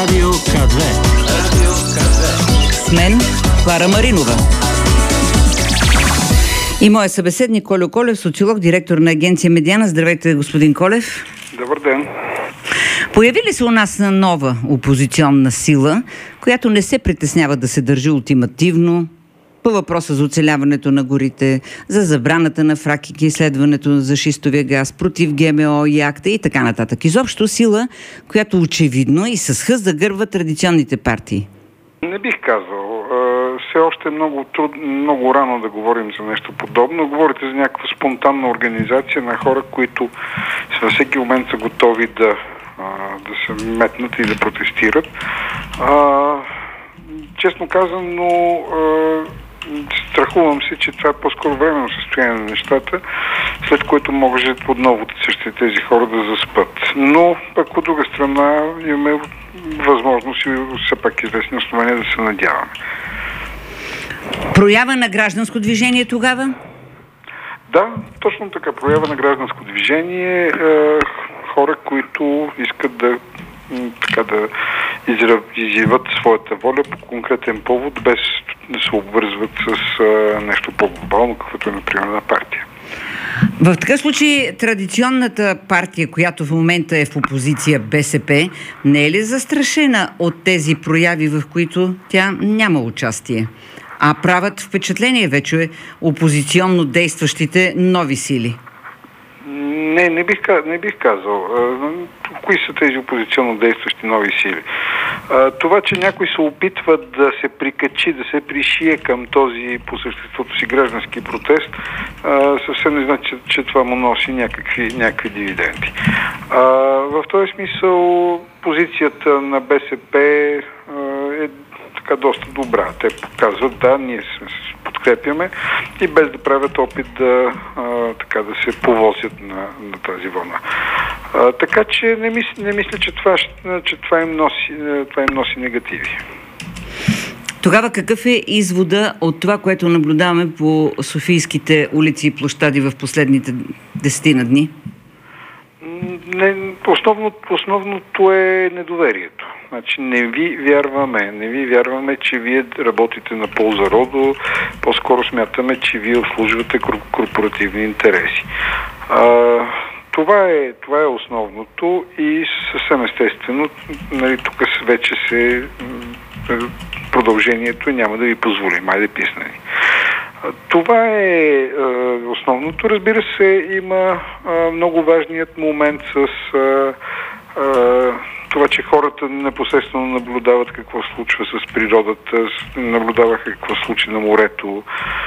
Радио КЗ. С мен Клара Маринова. И моят събеседник Кольо Колев, социолог, директор на агенция Медиана. Здравейте, господин Колев. Добър ден. Появи ли се у нас нова опозиционна сила, която не се притеснява да се държи ултимативно по въпроса за оцеляването на горите, за забраната на фракинг и изследването за шистовия газ, против ГМО и акта и така нататък? Изобщо сила, която очевидно и с хъст загърва традиционните партии. Не бих казал. Все още е много рано да говорим за нещо подобно. Говорите за някаква спонтанна организация на хора, които във всеки момент са готови да се метнат и да протестират. Честно казано, страхувам се, че това е по-скоро временно състояние на нещата, след което може отново същите тези хора да заспат. Но пък от друга страна имаме възможност и все пак известни основания да се надяваме. Проява на гражданско движение тогава? Да, точно така. Проява на гражданско движение. Хора, които искат да изявят своята воля по конкретен повод, без да се обвързват с нещо по-глобално, каквото е, например, на партия. В такъв случай традиционната партия, която в момента е в опозиция, БСП, не е ли застрашена от тези прояви, в които тя няма участие, а правят впечатление вече опозиционно действащите нови сили? Не бих казал. Кои са тези опозиционно действащи нови сили? Това, че някой се опитва да се прикачи, да се пришие към този по съществото си граждански протест, съвсем не значи, че това му носи някакви дивиденти. В този смисъл позицията на БСП е така доста добра. Те показват, да, ние се подкрепяме и без да правят опит да се повозят на тази вълна. Така че не мисля, че това им носи негативи. Тогава какъв е извода от това, което наблюдаваме по софийските улици и площади в последните 10 дни? Основното е недоверието. Значи не ви вярваме, че вие работите на полза роду, по-скоро смятаме, че вие обслужвате корпоративни интереси. Това е основното и съвсем естествено, тук вече продължението няма да ви позволим, айде писнани. Това е основното. Разбира се, има много важният момент с това, че хората непосредствено наблюдават какво случва с природата, наблюдаваха какво случи на морето,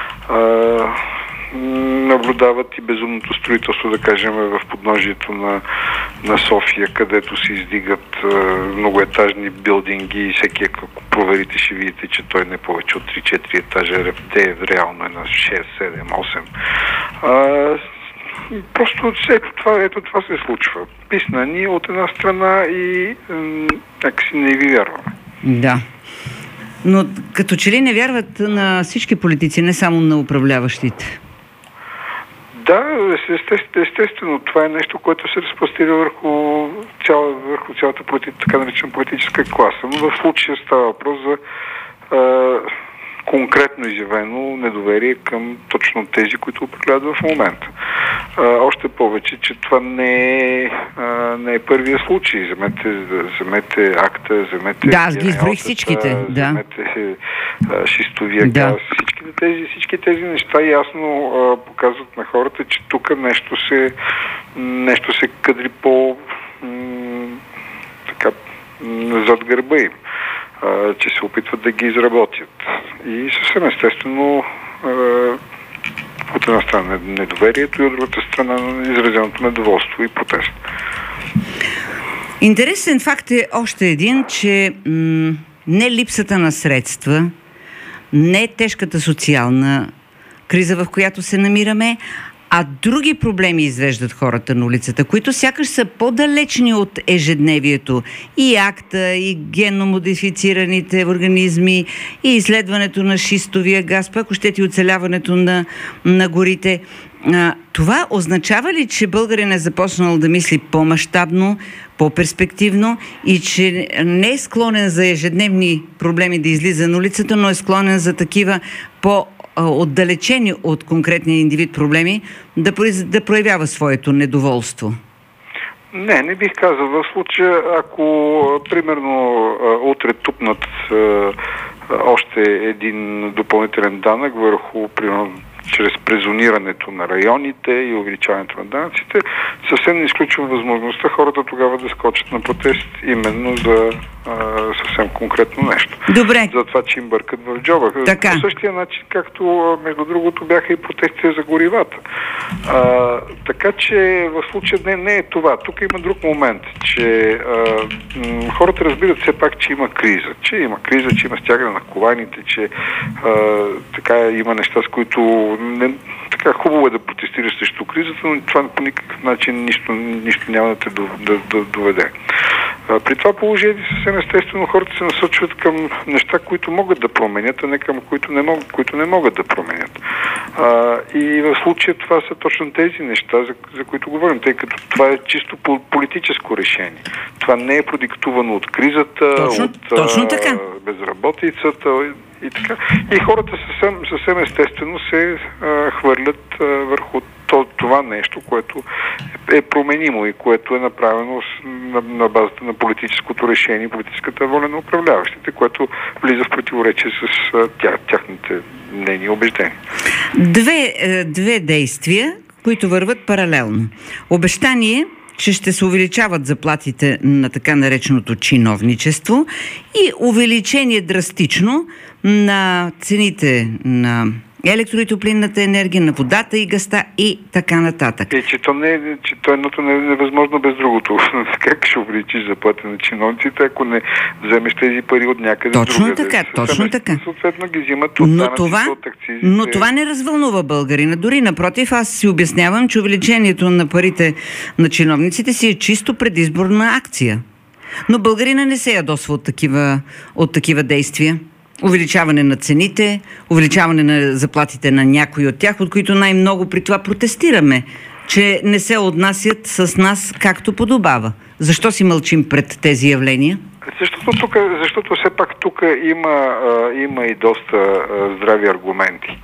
наблюдават и безумното строителство, да кажем, в подножието на София, където се издигат многоетажни билдинги и всеки, ако проверите, ще видите, че той не повече от 3-4 етажа, реално е на 6, 7, 8. Просто ето това се случва. Писнани от една страна и някакси не ви вярваме. Да. Но като че ли не вярват на всички политици, не само на управляващите? Да, естествено. Това е нещо, което се разпростира върху цялата така наречена политическа класа. Но в случая става въпрос за конкретно изявено недоверие към точно тези, които управляват в момента. Още повече, че това не е първия случай. Вземете акта, вземете... Да, аз ги изброих всичките. Вземете шистовия газ. Всички тези неща ясно показват на хората, че тук нещо се кадри зад гърба им. Че се опитват да ги изработят. И съвсем естествено от една страна недоверието и от другата страна изразеното недоволство и протест. Интересен факт е още един, че не липсата на средства, не тежката социална криза, в която се намираме, а други проблеми извеждат хората на улицата, които сякаш са по-далечни от ежедневието. И акта, и генно модифицираните организми, и изследването на шистовия газ, пък още и оцеляването на горите. Това означава ли, че българин е започнал да мисли по-мащабно, по-перспективно и че не е склонен за ежедневни проблеми да излиза на улицата, но е склонен за такива по-отдалечени от конкретния индивид проблеми да проявява своето недоволство? Не бих казал. В случая, ако примерно утре тупнат още един допълнителен данък върху, примерно, чрез презонирането на районите и увеличаването на данъците, съвсем не изключва възможността хората тогава да скочат на протест именно за съвсем конкретно нещо. Добре. За това, че им бъркат в джоба. По същия начин, както между другото бяха и протестите за горивата. Така че в случая не е това. Тук има друг момент, че хората разбират все пак, че има криза. Че има криза, че има стягане на коланите, че така има неща, с които така хубаво е да протестираш срещу кризата, но това по никакъв начин нищо няма да те доведе. При това положение съвсем естествено хората се насочват към неща, които могат да променят, а не към които не могат да променят. И в случая това са точно тези неща, за които говорим, тъй като това е чисто политическо решение. Това не е продиктувано от кризата, точно така. Безработицата и така. И хората съвсем естествено се хвърлят върху това нещо, което е променимо и което е направено на базата на политическото решение, политическата воля на управляващите, което влиза в противоречие с тяхните мнения и убеждения. Две действия, които върват паралелно. Обещание, че ще се увеличават заплатите на така нареченото чиновничество и увеличение драстично на цените на електроитоплинната енергия, на водата и газта и така нататък. Че едното не е невъзможно без другото. Как ще увеличиш заплата на чиновниците, ако не вземеш тези пари от някъде? Точно така. Съответно ги взимат от данъците, от акцизите. Но това не развълнува българина. Дори напротив, аз си обяснявам, че увеличението на парите на чиновниците си е чисто предизборна акция. Но българина не се ядосва от такива действия. Увеличаване на цените, увеличаване на заплатите на някои от тях, от които най-много при това протестираме, че не се отнасят с нас както подобава. Защо си мълчим пред тези явления? Защото все пак тук има и доста здрави аргументи.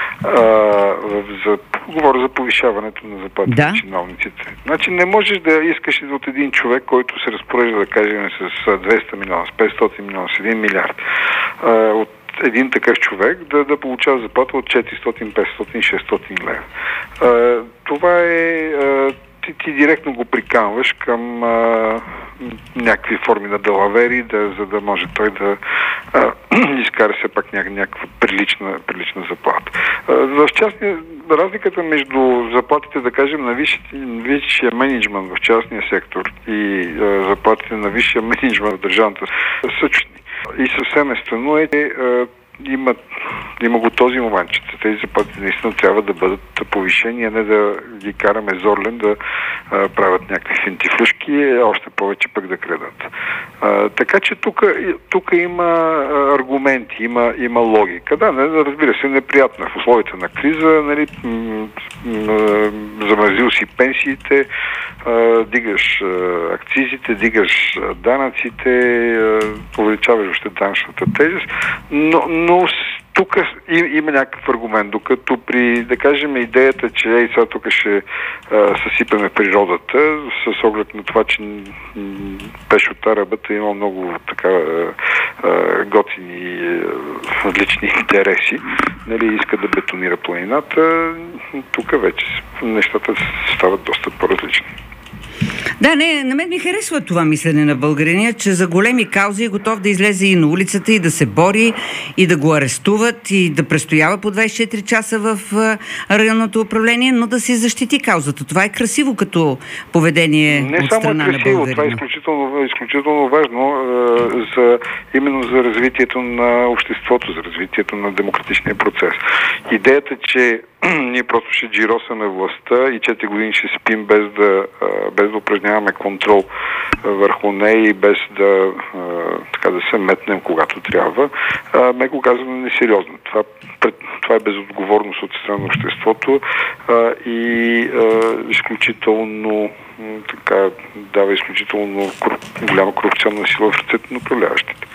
Говоря за повишаването на заплатите на чиновниците. Значи не можеш да искаш от един човек, който се разпорежда, да кажем, с 200 милиона, с 500 милиона, с 1 милиард, от един такъв човек да получава заплата от 400, 500, 600 лева. Това е... Ти директно го приканваш към някакви форми на далавери, за да може той да изкара все пак някаква прилична заплата. В частния, разликата между заплатите, да кажем, на висшия мениджмънт в частния сектор и заплатите на висшия мениджмънт в държавната са чудни. И съвсем естествено е, има го този момент, че тези заплати наистина трябва да бъдат повишени, а не да ги караме зорлен да правят някакви финтифлюшки, още повече пък да крадат. Така че тук има аргументи, има логика. Да, разбира се, неприятно в условията на криза, нали, замразил си пенсиите, дигаш акцизите, дигаш данъците, увеличаваш още данъчната тежест, но тук има някакъв аргумент, докато при, да кажем, идеята, че сега тук ще съсипеме природата, с оглед на това, че Пешотарабата има много така готини лични интереси, нали, иска да бетонира планината, тук вече нещата стават доста по-различни. Да, на мен ми харесва това мислене на българиня, че за големи каузи е готов да излезе и на улицата, и да се бори, и да го арестуват, и да престоява по 24 часа в районното управление, но да се защити каузата. Това е красиво като поведение от страна на българина. Това е изключително важно именно за развитието на обществото, за развитието на демократичния процес. Идеята, че ние просто ще джиросаме властта и 4 години ще спим без да упражняваме контрол върху нея и без да се метнем когато трябва. Меко казано несериозно. Това е безотговорност от страна на обществото и изключително дава изключително голяма корупционна сила в ръцете на управляващите.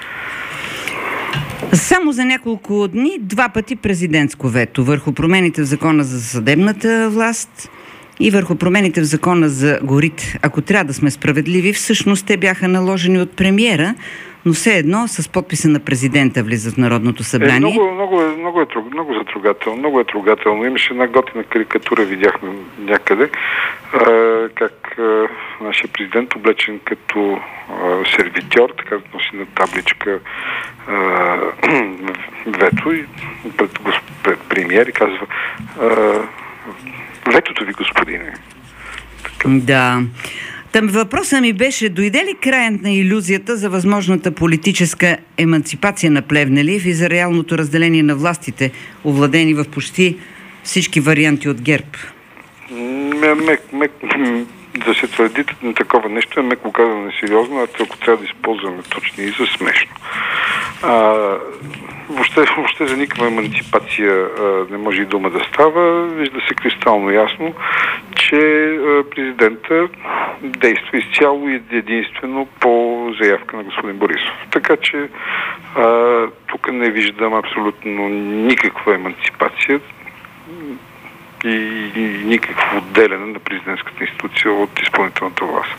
Само за няколко дни 2 пъти президентско вето върху промените в закона за съдебната власт и върху промените в закона за горите. Ако трябва да сме справедливи, всъщност те бяха наложени от премиера, но все едно с подписа на президента влизат в Народното събрание. Много затрогателно. Много е трогателно. Имаше една готина карикатура, видяхме някъде, как нашия президент, облечен като сервитьор, така носи на табличка вето и пред премиер и казва ветото ви, господине. Да. Въпросът ми беше, дойде ли краят на илюзията за възможната политическа еманципация на Плевнелиев и за реалното разделение на властите, овладени в почти всички варианти от ГЕРБ? Да се твърди на такова нещо е меко казано несериозно, ако трябва да използваме точни и за смешно. Въобще за никаква еманципация не може и дума да става. Вижда се кристално ясно, че президента действа изцяло и единствено по заявка на господин Борисов. Така че тук не виждам абсолютно никаква еманципация и никакво отделяне на президентската институция от изпълнителната власт.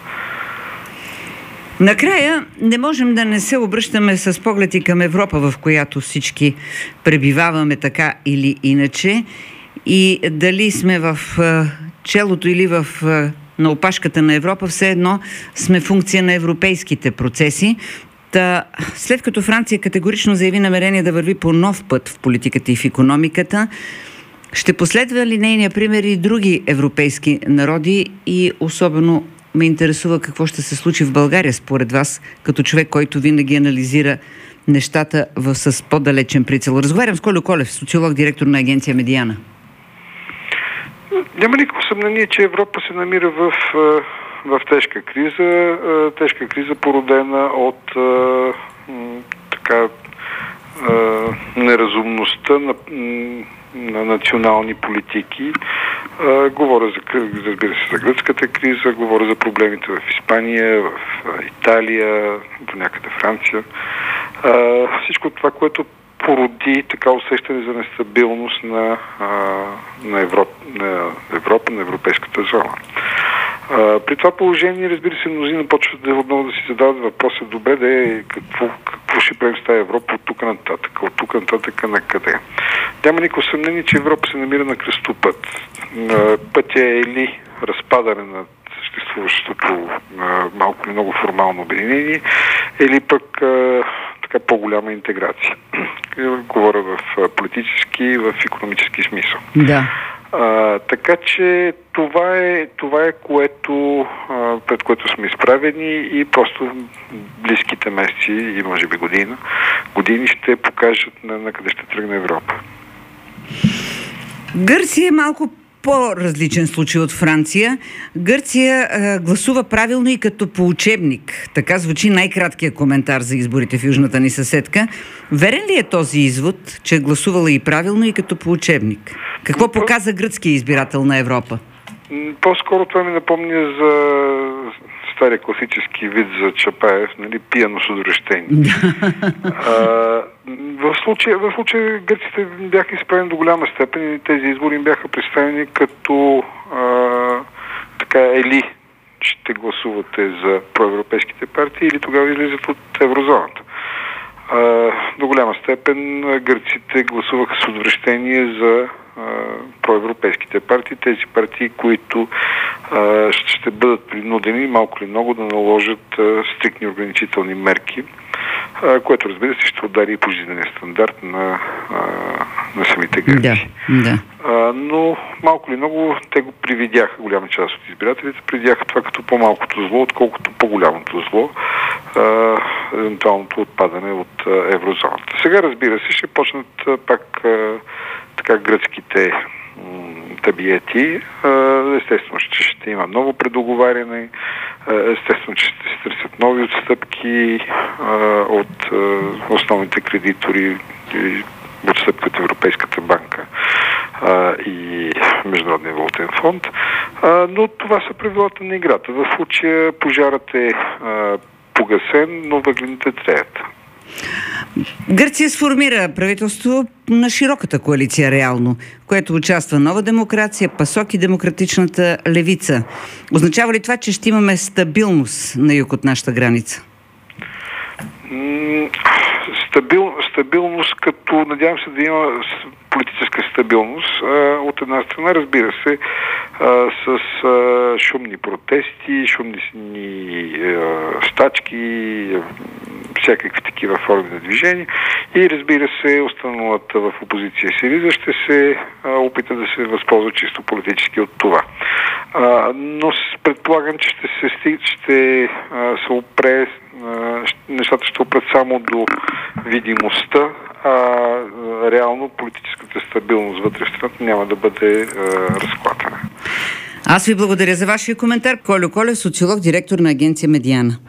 Накрая не можем да не се обръщаме с погледи към Европа, в която всички пребиваваме така или иначе, и дали сме в челото или на опашката на Европа, все едно сме функция на европейските процеси. След като Франция категорично заяви намерение да върви по нов път в политиката и в икономиката, ще последва ли нейния пример и други европейски народи и особено ме интересува какво ще се случи в България според вас, като човек, който винаги анализира нещата с по-далечен прицел. Разговарям с Кольо Колев, социолог, директор на агенция Медиана. Няма никакво съмнение, че Европа се намира в тежка криза. Тежка криза, породена от неразумността на национални политики. Говоря разбира се, за гръцката криза, говоря за проблемите в Испания, в Италия, до някъде Франция. Всичко това, което породи така усещане за нестабилност на Европа, на европейската зона. При това положение, разбира се, мнозина почват отново да си задават въпроса, добре, какво ще правим с тази Европа от тук нататък на къде. Няма никакво съмнение, че Европа се намира на кръстопът. Пътя е или разпадане на съществуващото малко или много формално обединение, или пък по-голяма интеграция. Говоря в политически и в икономически смисъл. Да. Така че това е което, пред което сме изправени и просто близките месеци и може би години ще покажат на къде ще тръгне Европа. Гърция е малко по-различен случай от Франция. Гърция гласува правилно и като по учебник. Така звучи най-краткият коментар за изборите в южната ни съседка. Верен ли е този извод, че е гласувала и правилно и като по учебник? Какво показа гръцкия избирател на Европа? По-скоро това ми напомня за стария класически вид за Чапаев, пияно с удоврещение. В случая гърците бяха изправени до голяма степен и тези избори им бяха представени като или ще гласувате за проевропейските партии или тогава излизат от еврозоната. До голяма степен гърците гласуваха с отвращение за проевропейските партии, тези партии, които ще бъдат принудени малко или много да наложат стриктни ограничителни мерки, което разбира се ще удари и по жизнения стандарт на самите гърци. Да. Но малко или много те го привидяха, голяма част от избирателите привидяха това като по-малкото зло, отколкото по-голямото зло, евентуалното отпадане от еврозоната. Сега разбира се ще почнат пак гръцките табиети. Естествено, ще има ново предоговаряне, естествено, че ще се търсят нови отстъпки от основните кредитори, отстъпки от Европейската банка и Международния валутен фонд. Но това са правилата на играта. В случая пожарът е погасен, но въглените треят. Гърция сформира правителство на широката коалиция реално, в което участва Нова демокрация, ПАСОК и Демократичната левица. Означава ли това, че ще имаме стабилност на юг от нашата граница? Стабилност, като надявам се да има политическа стабилност. От една страна, разбира се, с шумни протести, шумни стачки, всякакви такива форми на движение и, разбира се, останалата в опозиция СИРИЗА ще се опита да се възползва чисто политически от това. Но предполагам, че ще се опре, нещата ще опрат само до видимостта, реално политическата стабилност вътре в страната няма да бъде разклатена. Аз ви благодаря за вашия коментар. Кольо Колев, социолог, директор на агенция Медиана.